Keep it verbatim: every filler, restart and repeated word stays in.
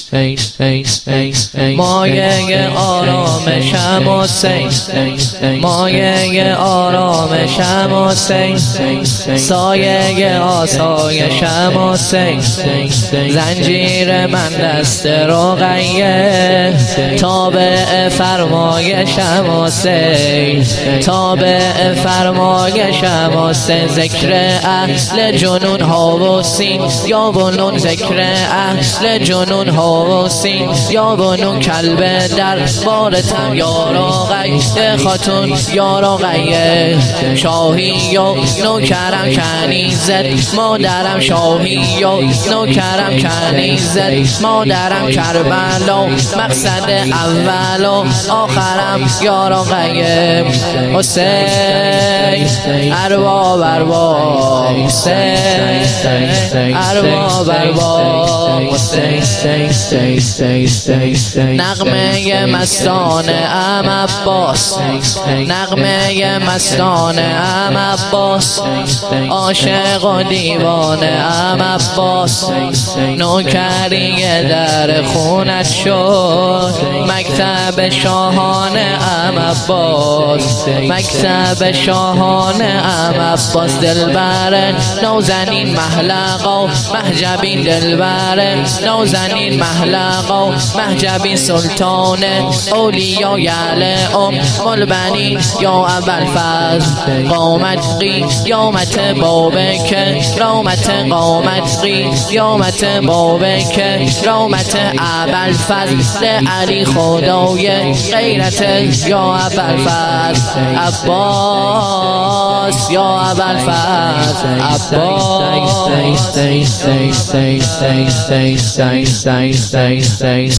مایه آرامشم حسین، مایه آرامشم حسین، سایه آسایشم حسین، زنجیر من دست رقیه، تابع فرمایشم حسین، تابع فرمایشم حسین، ذکر اهل جنون ها و سین یا بنون، ذکر اهل جنون ها و سین یا بنون، کلب در بارتم یارا غیه، خاتون یارا غیه، شاهی و نوکرم کنیزت، مادرم شاهی و نوکرم کنیزت، مادرم کربلا، مقصد اول و آخرم یارا غیه، حسین ارباب ارباب، حسین ارباب ارباب، نغمه مستانه ام عباس، نغمه مستانه ام عباس، عاشق و دیوانه ام عباس، نوکری در خونت شد، مکتب شاهانه ام عباس، مکتب شاهانه ام عباس، دلبر نوزنین محلق و محجبین، دلبر نوزنین محلق و محجبین، سلطان اولیاء یعلم البنین یا ابوالفضل، قامت قیامت بابک، رامت قامت قیامت بابک، رامت ابوالفضل علی، خدای غیرت یا ابوالفضل عباس، یا ابوالفضل عباس.